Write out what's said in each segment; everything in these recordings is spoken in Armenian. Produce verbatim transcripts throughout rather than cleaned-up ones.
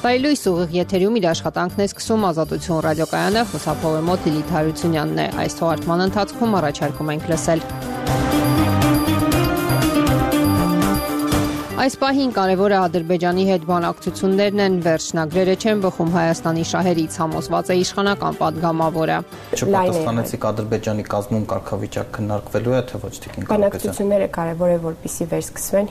Բայլույս ուղիղ եթերում իր աշխատանքն է սկսում Ազատություն ռադիոկայանը, խոսափողի մոտ Լիլիթ Հարությունյանն է։ Այս թողարկման ընթացքում առաջարկում ենք լսել։ Այս պահին կարևորը Ադրբեջանի հետ բանակցություններն են, վերջնագրերը չեն բխում Հայաստանի շահերից, համոզված է իշխանական պատգամավորը։ Չպատասխանեցիք Ադրբեջանի կազմում կարգավիճակ քննարկվելու է, թե ոչ Տիկին Կարապետյան։ Բանակցությունները կարևոր է, որպեսզի վերսկսվեն։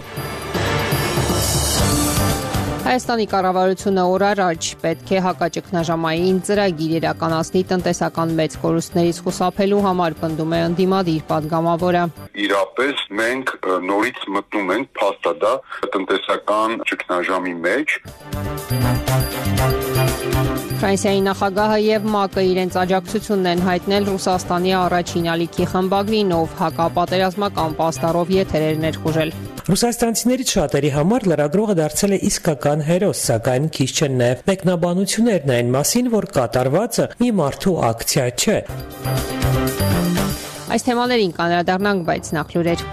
Հայաստանի կառավարությունը օր առաջ պետք է հակաճգնաժամային ծրագիր իրականացնի տնտեսական մեծ կորուստներից խուսափելու համար, պնդում է ընդդիմադիր պատգամավորը։ Իրապես մենք նորից մտնում ենք փաստադա տնտեսական ճգնաժամի մեջ։ Ֆրանսիայի նախագահը եւ ՄԱԿ-ը իրենց աջակցությունն են հայտնել Ռուսաստանի առաջին ալիքի խմբագրին, ով հակապատերազմական պաստառով եթեր էր ներխուժել։ Ռուսաստանցիներից շատերի համար լրագրողը դարձել է իսկական հերոս, սակայն քիչ չեն նաև մեկնաբանություններն այն մասին, որ կատարվածը մի մարդու ակցիա չէ։ Այս թեմաներին կանդրադառնանք, բայց նախ լուրեր։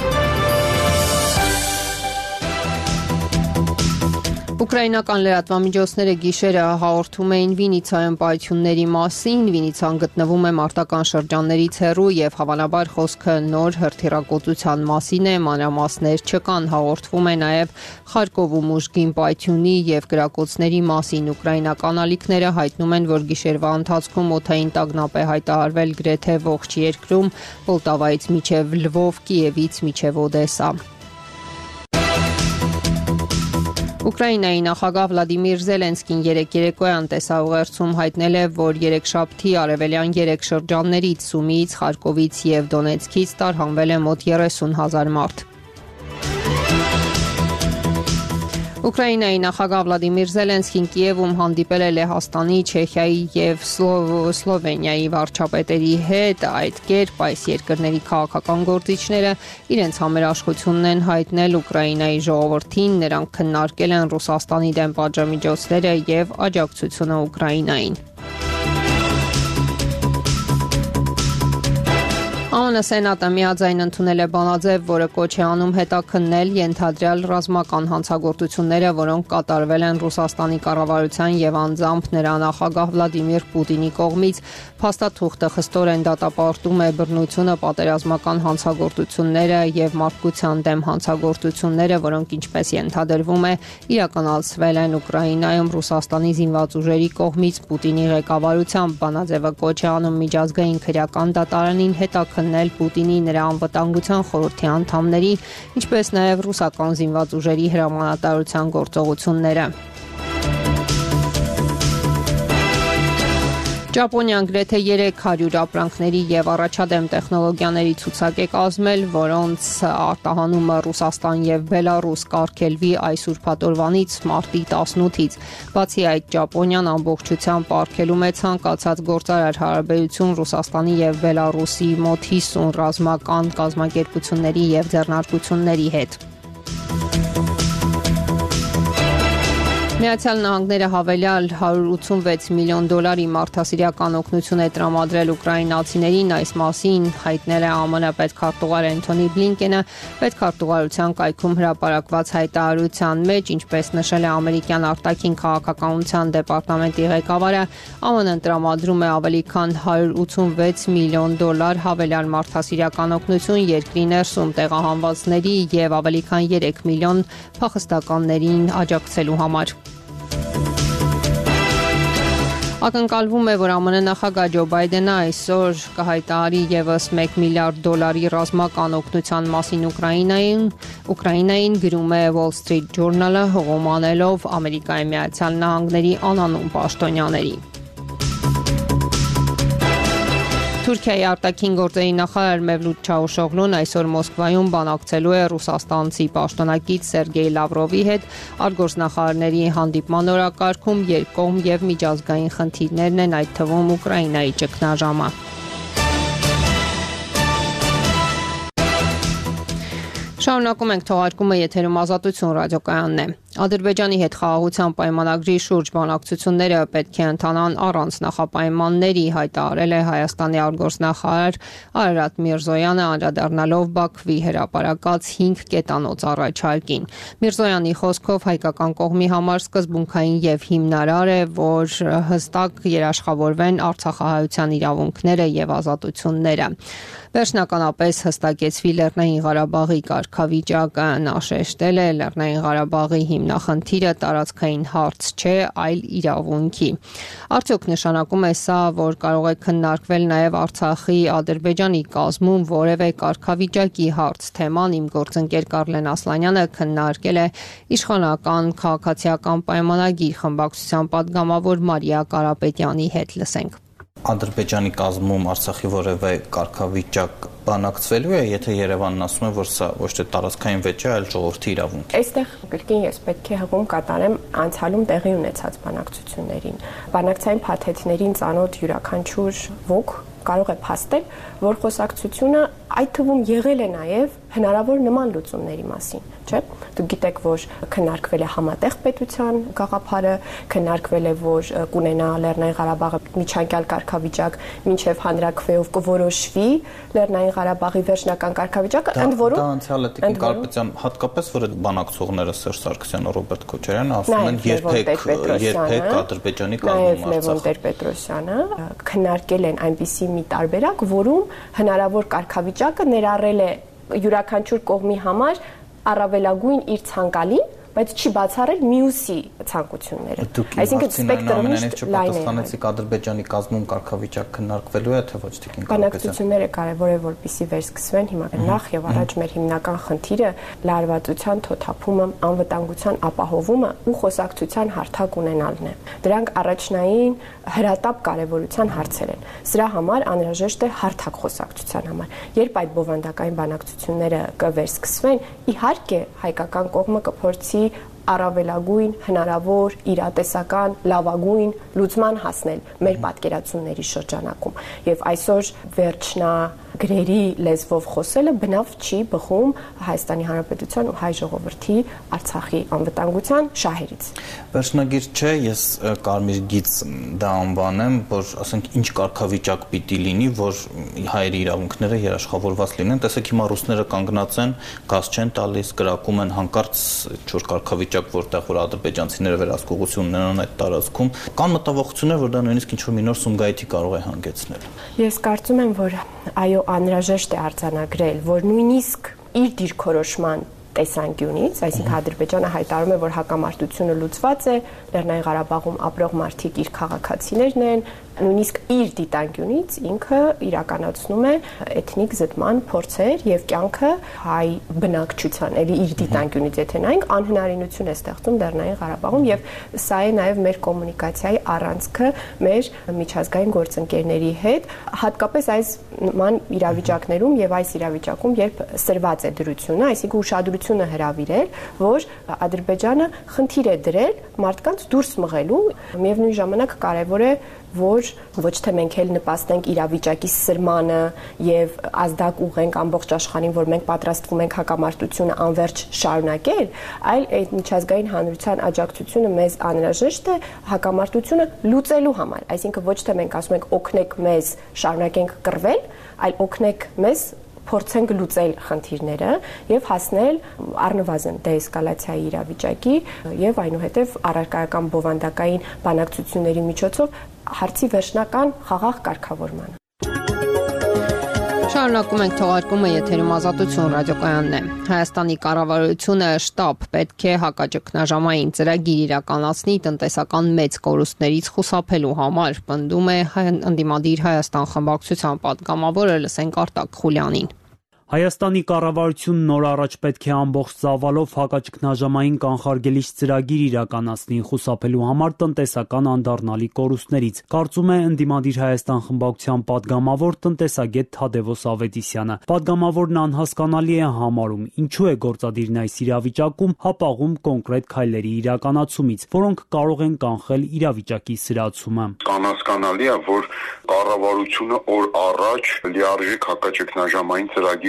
Ուկրաինական լրատվամիջոցները գիշերը հաղորդում էին Վինիցայում պայթյունների մասին։ Վինիցան գտնվում է մարտական շրջաններից հեռու եւ հավանաբար խոսքը նոր հրթիռակոծության մասին է, մանրամասներ չկան։ Հաղորդվում է նաեւ Խարկովում ուժգին պայթյունի եւ գրակոծների մասին։ Ուկրաինական ալիքները հայտնում են, որ գիշերվա ընթացքում օդային տագնապ է հայտարարվել գրեթե ողջ երկրում, Պոլտավայից մինչեւ Լվով, Կիևից մինչեւ Օդեսա։ Ուկրաինայի նախագահ Վլադիմիր Զելենսկին երեկ երեկոյան տեսաուղերձում հայտնել է, որ երեքշաբթի արևելյան երեք շրջաններից Սումիից, Խարկովից եւ Դոնեցկից տարհանվել է մոտ երեսուն հազար մարդ։ Ուկրաինայի նախագահ Վլադիմիր Զելենսկին Կիևում հանդիպել է Լեհաստանի, Չեխիայի եւ Սլովենիայի վարչապետերի հետ։ Այդ կերպ այս երկրների քաղաքական գործիչները իրենց համերաշխությունն են հայտնել Ուկրաինայի ժողովրդին, նրանք քննարկել են Ռուսաստանի դեմ պատժամիջոցները եւ աջակցությունը Ուկրաինային։ ԱՄՆ Սենատը միաձայն ընդունել է բանաձև, որը կոչ է անում հետաքննել ենթադրյալ ռազմական հանցագործությունները, որոնք կատարվել են Ռուսաստանի կառավարության եւ անձամբ նրա նախագահ Վլադիմիր Պուտինի կողմից։ Փաստաթուղթը խստորեն դատապարտում է բռնությունը, պատերազմական հանցագործությունները եւ մարդկության դեմ հանցագործությունները, որոնք ինչպես ենթադրվում է, իրականացվել են Ուկրաինայում Ռուսաստանի զինված ուժերի կողմից Պուտինի ղեկավարությամբ։ Բանաձևը կոչ է անում միջազգային քրեական դատարանին հետաքննել Պուտինի, նրա անվտանգության խորհրդի անդամների, ինչպես նաև ռուսական զինված ուժերի հրամանատարության գործողությունները։ Ճապոնիան գրեթե երեք հարյուր ապրանքների եւ առաջադեմ տեխնոլոգիաների ցուցակ է կազմել, որոնց արտահանումը Ռուսաստան եւ Բելարուս կարգելվի այս ուրբաթօրվանից մարտի տասնութից։ Բացի այդ, Ճապոնիան ամբողջությամբ արգելում է ցանկացած գործարար հարաբերություն Ռուսաստանի եւ Բելարուսի մոտ հիսուն ռազմական կազմակերպությունների եւ ձեռնարկությունների հետ։ Միացյալ Նահանգները հավելյալ հարյուր ութսունվեց միլիոն դոլարի մարդասիրական օգնություն է տրամադրել ուկրաինացիներին, այս մասին հայտնել է ԱՄՆ պետքարտուղար Էնթոնի Բլինկենը պետքարտուղարության կայքում հրապարակված հայտարարության մեջ, ինչպես նշել է ամերիկյան արտաքին քաղաքականության դեպարտամենտի ղեկավարը, ԱՄՆ-ն տրամադրում է ավելի քան հարյուր ութսունվեց միլիոն դոլար հավելյալ մարդասիրական օգնություն երկրի ներսում տեղահանվածների եւ ավելի քան երեք միլիոն փախստականներին աջակցելու համար։ Ակնկալվում է, որ ԱՄՆ նախագահ Ջո Բայդենը այսօր կհայտարարի եւս մեկ միլիարդ դոլարի ռազմական օգնության մասին Ուկրաինային, Ուկրաինային գրում է Wall Street Journal-ը, հողում անելով Ամերիկայի Միացյալ Նահանգների անանուն պաշտոնյաների։ Թուրքիայի արտաքին գործերի նախարար Մևլութ Չավուշօղլուն այսօր Մոսկվայում բանակցելու է ռուսաստանցի պաշտոնակից Սերգեյ Լավրովի հետ արտգործնախարարների հանդիպման օրակարգում երկկողմ եւ միջազգային խնդիրներն են, այդ թվում Ուկրաինայի ճգնաժամը։ Շարունակում ենք թողարկումը, եթերում Ազատություն ռադիոկայանն է։ Ադրբեջանի հետ խաղաղության պայմանագրի շուրջ բանակցությունները պետք է ընթանան առանց նախապայմանների, հայտարարել է Հայաստանի արտգործնախարար Արարատ Միրզոյանը, անդրադառնալով Բաքվի հրապարակած հինգ կետանոց առաջարկին։ Միրզոյանի խոսքով հայկական կողմի համար սկզբունքային եւ հիմնարար է, որ հստակ երաշխավորվեն արցախահայության իրավունքները եւ ազատությունները։ Վերջնականապես հստակեցվի Լեռնային Ղարաբաղի կարգավիճակը, նա շեշտել է Լեռնային Ղարաբաղի հիմնախնդիրը տարածքային հարց չէ, այլ իրավունքի։ Արդյոք նշանակում է սա, որ կարող է քննարկվել նաև Արցախի Ադրբեջանի կազմում որևէ կարգավիճակի հարց թեման իմ գործընկեր Կարլեն Ասլանյանը քննարկել է իշխանական քաղաքացիական պայմանագիր խմբակցության падգամավոր Մարիա Կարապետյանի հետ, լսենք։ Ադրբեջանի կազմում Արցախի որևէ կարգավիճակ բանակցվելու է, եթե Երևանն ասում է, որ սա ոչ թե տարածքային վեճ է, այլ ժողովրդի իրավունք։ Այստեղ կրկին ես պետք է հղում կատարեմ անցյալում տեղի ունեցած բանակցություններին։ Բանակցային փաթեթներին ծանոթ յուրաքանչյուր ոք կարող է փաստել, որ խոսակցությունը այդ թվում եղել է նաև հնարավոր նման լուծումների մասին, չէ՞։ Դուք գիտեք, որ քննարկվել է համատեղ պետության գաղափարը, քննարկվել է, որ կունենա Լեռնային Ղարաբաղը միջանկյալ կարգավիճակ, մինչև հանրաքվեով կորոշվի Լեռնային Ղարաբաղի վերջնական կարգավիճակը, ընդ որում դա անցյալը Տիկին Կարապետյան, հատկապես որ այդ բանակցողները Սերժ Սարգսյանը, Ռոբերտ Քոչարյանը ասում են երբեք երբեք Ադրբեջանի կազմում Լևոն Տեր-Պետրոսյանը քննարկել են այնպիսի մի տարբերակ, որում հնարավոր կարգավիճակը ներառել է յուրաքանչյուր կողմի համար առավելագույն իր ցանկալին, բայց չի բացառել մյուսի ցանկությունները։ Այսինքն սպեկտրը միշտ լայն է։ Պատասխանեցիք Ադրբեջանի կազմում կարգավիճակ քննարկվելու է, թե ոչ Տիկին Կարապետյան։ Բանակցությունները կարևոր է, որպեսզի վերսկսվեն հիմա նախ եւ առաջ մեր հիմնական խնդիրը լարվածության թոթափումը, անվտանգության ապահովումը ու խոսակցության հարթակ ունենալն է։ Դրանք առաջնային հրատապ կարևորության հարցեր են։ Սրա համար անհրաժեշտ է հարթակ խոսակցության համար։ Երբ այդ բովանդակային բանակցությունները կվերսկսվեն, իհարկե հայկական կողմը կփորձի առավելագույն հնարավոր իրատեսական լավագույն լուծման հասնել մեր պատկերացումների շրջանակում եւ այսօր վերջնագրերի լեզվով խոսելը բնավ չի բխում Հայաստանի Հանրապետության ու հայ ժողովրդի Արցախի անվտանգության շահերից։ Վերջնագիր չէ, ես կարմիր գիծ դա անվանեմ, որ ասենք ինչ կարգավիճակ պիտի լինի, որ հայերի իրավունքները երաշխավորված լինեն։ Տեսեք հիմա ռուսները կանգնած են, գազ չեն տալիս, կրակում են հանկարծ չոր կարգավիճակ, որտեղ որ ադրբեջանցիները վերահսկողություն ունենան այդ տարածքում, կան մտավախություններ, որ դա նույնիսկ ինչ-որ մի նոր Սումգայիթի կարող է հանգեցնել։ Ես կարծում եմ, որ այո, անհրաժեշտ է արձանագրել, որ նույնիսկ իր դիրքորոշման տեսանկյունից, այսինքն Ադրբեջանը հայտարարում է, որ հակամարտությունը լուծված է, Լեռնային Ղարաբաղում ապրող մարդիկ իր քաղաքացիներն են, նույնիսկ իր դիտանկյունից ինքը իրականացնում է էթնիկ զտման փորձեր եւ կյանքը հայ բնակչության, ելի իր դիտանկյունից եթե նայենք, անհնարինություն է ստեղծում Լեռնային Ղարաբաղում եւ սա է նաեւ մեր կոմունիկացիայի առանցքը մեր միջազգային գործընկերների հետ, հատկապես այս նման իրավիճակներում եւ այս իրավիճակում, երբ սրված է դրությունը, այսինքն ուշադրությունը հրավիրել, որ Ադրբեջանը խնդիր է դրել մարդկանց դուրս մղելու, միևնույն ժամանակ կարեւոր է որ ոչ թե մենք էլ նպաստենք իրավիճակի սրմանը եւ ազդակ ուղենք ամբողջ աշխարհին, որ մենք պատրաստվում ենք հակամարտությունը անverջ շարունակել, այլ այդ միջազգային հանրության աջակցությունը մեզ անհրաժեշտ է հակամարտությունը լուծելու համար, այսինքն ոչ թե մենք ասում ենք օգնեք մեզ շարունակենք կռվել, այլ օգնեք մեզ փորձենք լուծել խնդիրները եւ հասնել առնվազն դեէսկալացիայի իրավիճակի եւ այնուհետեւ առարկայական բովանդակային բանակցությունների միջոցով հարցի վերջնական խաղաղ կարգավորմանը։ Շարունակում ենք թողարկումը, եթերում Ազատություն ռադիոկայանն է։ Հայաստանի կառավարությունը շտապ պետք է հակաճգնաժամային ծրագիր իրականացնի տնտեսական մեծ կորուստներից խուսափելու համար, պնդում է ընդդիմադիր Հայաստան խմբակցության պատգամավորը, լսենք Արտակ Խուլյանին։ Հայաստանի կառավարությունն նոր առաջ պետք է ամբողջ ծավալով հակաճգնաժամային կանխարգելիչ ծրագիր իրականացնի խուսափելու համար տնտեսական անդառնալի կորուստներից, կարծում է ընդդիմադիր Հայաստան խմբակցության պատգամավոր տնտեսագետ Թադևոս Ավետիսյանը։ Պատգամավորն անհասկանալի է համարում, ինչու է գործադիրն այս իրավիճակում հապաղում կոնկրետ քայլերի իրականացումից, որոնք կարող են կանխել իրավիճակի սրացումը։ Անհասկանալի է, որ կառավարությունը օր առաջ լիարժեք հակաճգնաժամային ծրագիր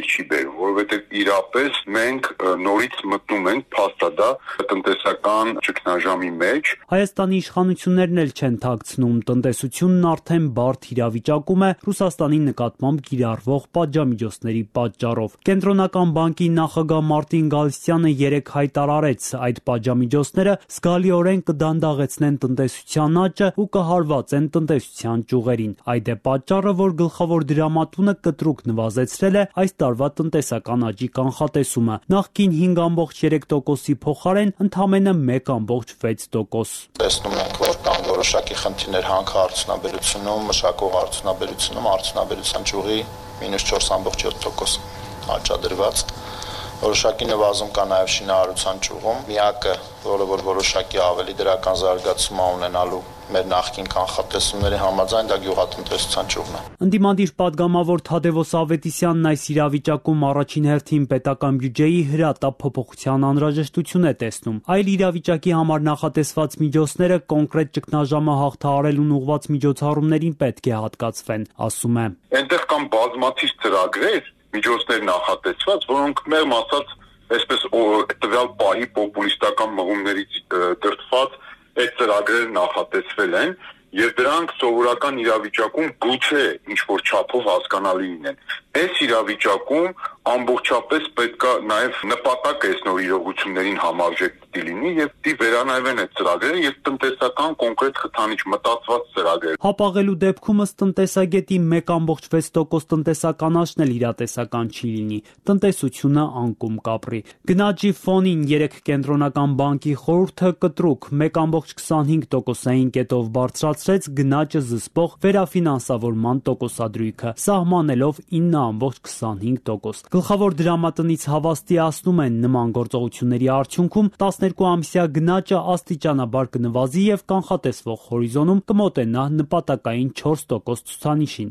հետևանքների չի բերում, որովհետև իրապես մենք նորից մտնում ենք փաստադա տնտեսական ճգնաժամի մեջ։ Հայաստանի իշխանություններն էլ չեն թաքցնում, տնտեսությունն արդեն բարդ իրավիճակում է Ռուսաստանի նկատմամբ կիրառվող պատժամիջոցների պատճառով։ Կենտրոնական բանկի նախագահ Մարտին Գալստյանը երեկ հայտարարեց, այդ պատժամիջոցները զգալիորեն կդանդաղեցնեն տնտեսության աճը ու կհարվածեն տնտեսության ճյուղերին։ Այդ է պատճառը, որ գլխավոր դրամատունը կտրուկ նվազեցրել է այս տարվա տնտեսական աճի կանխատեսումը։ Նախկին հինգ կόμma երեք տոկոսի փոխարեն ընդամենը մեկ կόμma վեց տոկոս։ Տեսնում ենք, որ կան որոշակի խնդիրներ հանքարդյունաբերությունում, մշակող արդյունաբերությունում, արդյունաբերության ճյուղի մինուս չորս կόμma յոթ տոկոս աճադրված։ Որոշակի նվազում կա նաև շինարարության ճյուղում։ Միակը, որը որ որոշակի ավելի դրական զարգացում է ունենալու մեր նախկին կանխատեսումների համաձայն, դա գյուղատնտեսության ճյուղն է։ Ընդդիմադիր պատգամավոր Թադևոս Ավետիսյանն այս իրավիճակում առաջին հերթին պետական բյուջեի հրատապ փոփոխության անհրաժեշտություն է տեսնում։ Այլ իրավիճակի համար նախատեսված միջոցները կոնկրետ ճգնաժամը հաղթահարելուն ուղղված միջոցառումներին պետք է հատկացվեն, ասում է։ Այնտեղ կան բազմաթիվ ծրագրեր, միջոցներ նախատեսված, որոնք մեղմ ասած, այսպես տվյալ պահի պոպուլիստական մղումներից դրդված այդ ծրագրերը նախատեսվել են եւ դրանք սովորական իրավիճակում գուցե ինչ-որ չափով հասկանալի լինեն։ Այս իրավիճակում ամբողջապես պետք է նաեւ նպատակ այս նոր իրողություններին համարժեք լինի եւ դի վերանայվեն այդ ծրագրերը եւ տնտեսական կոնկրետ խթանիչ մտածված ծրագրեր։ Հապաղելու դեպքում ըստ տնտեսագետի մեկ կόμma վեց տոկոս տնտեսական աճն էլ իրատեսական չի լինի, տնտեսությունը անկում կապրի։ Գնաճի ֆոնին երեք կենտրոնական բանկի խորհուրդը կտրուկ մեկ կόμma քսանհինգ տոկոսային կետով բարձրացրեց գնաճը զսպող վերաֆինանսավորման տոկոսադրույքը, սահմանելով ինը կόμma քսանհինգ տոկոս։ Գլխավոր դրամատնից հավաստիացնում են նման գործողությունների արդյունքում տասներկու ամսյա գնաճը աստիճանաբար կնվազի եւ կանխատեսվող հորիզոնում կմոտենա նպատակային չորս տոկոս ցուցանիշին։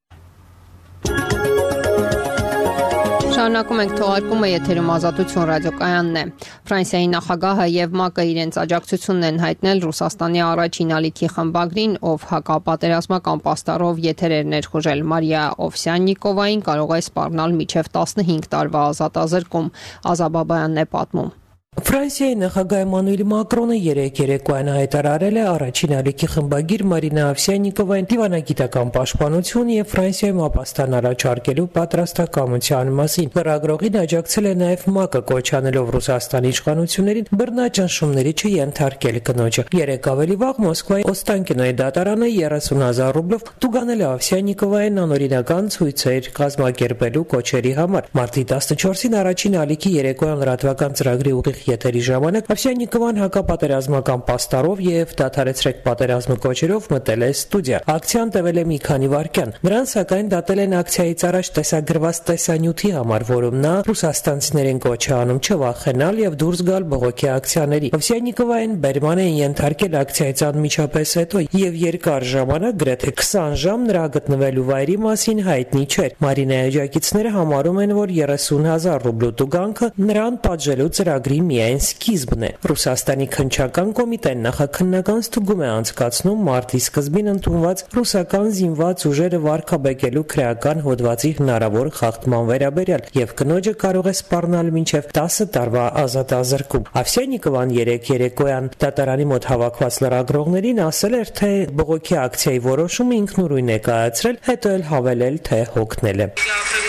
Շարունակում ենք թողարկումը, եթերում Ազատություն ռադիոկայանն է։ Ֆրանսիայի նախագահը եւ ՄԱԿ-ը իրենց աջակցությունն են հայտնել Ռուսաստանի առաջին ալիքի խմբագրին, ով հակապատերազմական պաստառով եթեր էր ներխուժել։ Մարիա Օվսյաննիկովային կարող է սպառնալ մինչև տասնհինգ տարվա ազատազրկում։ Ազաբաբայանն է պատմում։ Ֆրանսիայի նախագահ Էմանուել Մակրոնը երեկ երեկոյան հայտարարել է առաջին ալիքի խմբագիր Մարինա Օվսյաննիկովային դիվանագիտական պաշտպանություն եւ Ֆրանսիայում ապաստան առաջարկելու պատրաստակամության մասին։ Լրագրողին աջակցել է նաեւ ՄԱԿ-ը, կոչ անելով Ռուսաստանի իշխանություններին բռնաճնշումների չենթարկել կնոջը։ Երեկ ավելի վաղ Մոսկվայի Օստանկինոյի դատարանը երեսուն հազար ռուբլով տուգանել է Օվսյաննիկովային անօրինական ցույցեր կազմակերպելու կոչերի համար։ Մարտի տասնչորսին առաջին ալիքի երեկոյան լրատվական ծրագրի ուղիղ եթերի ժամանակ Օվսյաննիկովան հակապատերազմական պաստառով եւ դադարեցրեք պատերազմը կոչերով մտել է ստուդիա։ Ակցիան տևել է մի քանի վայրկյան։ Նրան սակայն դատել են ակցիայից առաջ տեսագրված տեսանյութի համար, որում նա ռուսաստանցիներին կոչ է անում չվախենալ եւ դուրս գալ բողոքի ակցիաների։ Օվսյաննիկովային բերման են ենթարկել ակցիայից անմիջապես հետո եւ երկար ժամանակ, գրեթե քսան ժամ նրա գտնվելու վայրի մասին հայտնի չէր։ Մարինայի աջակիցները համարում են, որ երեսուն հազար ռուբլու տուգանքը նրան պատժելու ծրագրի միայն սկիզբն է։ Ռուսաստանի քննչական կոմիտեն նախաքննական ստուգում է անցկացնում մարտի սկզբին ընդունված ռուսական զինված ուժերը վարկաբեկելու քրեական հոդվածի հնարավոր խախտման վերաբերյալ եւ կնոջը կարող է սպառնալ մինչեւ տասը տարվա ազատազրկում։ Օվսյաննիկովան երեկ երեկոյան դատարանի մոտ հավաքված լրագրողներին ասել էր, թե բողոքի ակցիայի որոշումը ինքնուրույն է կայացրել, հետո էլ հավելել, թե հոգնել է։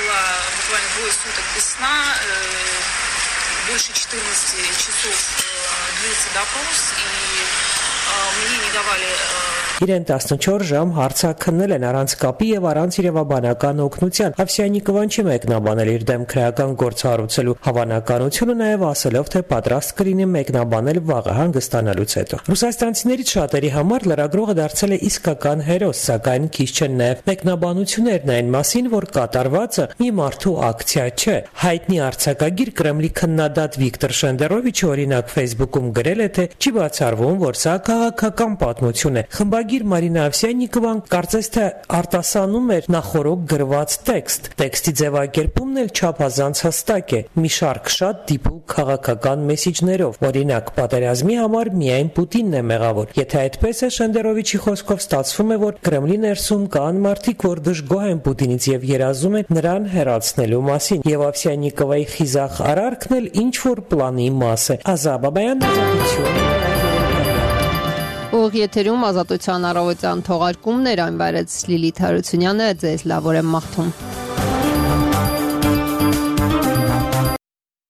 Больше четырнадцати часов длился допрос, и мне не давали... Իրեն տասնչորս ժամ հարցաքննել են առանց կապի եւ առանց իրավաբանական օգնության։ Օվսյաննիկովան չի մեկնաբանել իր դեմ քրեական գործառույցելու հավանականությունը, նաեւ ասելով, թե պատրաստ կլինի մեկնաբանել վաղը հանգստանալուց հետո։ Ռուսաստանցիներից շատերի համար լրագրողը դարձել է իսկական հերոս, սակայն քիչ չեն նաեւ մեկնաբանություններն այն մասին, որ կատարվածը մի մարդու ակցիա չէ։ Հայտնի արձակագիր Կրեմլի քննադատ Վիկտոր Շենդերովիչը օրինակ Facebook-ում գրել է, թե չի բացառվում, որ սա քաղաք լեզվահայկական պատմություն է։ Խմբագիր Մարինա Ավսյանիկովան կարծես թե արտասանում էր նախորոք գրված տեքստ։ Տեքստի ձևակերպումն էլ չափազանց հստակ է՝ մի շարք շատ դիպուկ քաղաքական մեսիջներով։ Օրինակ, պատերազմի համար միայն Պուտինն է մեղավոր։ Եթե այդպես է, Շենդերովիչի խոսքով ստացվում է, որ Կրեմլի ներսում կան մարդիկ, որ դժգոհ են Պուտինից եւ երազում են նրան հեռացնելու մասին։ Եվ Ավսյանիկովայի խիզախ արարքն էլ ինչ որ պլանի մաս է։ Ազաբաբայան ազատություն։ Ուղիղ եթերում Ազատության առավոտյան թողարկումներ այն վարեց Լիլիթ Հարությունյանը, ձեզ լավ օր եմ մաղթում։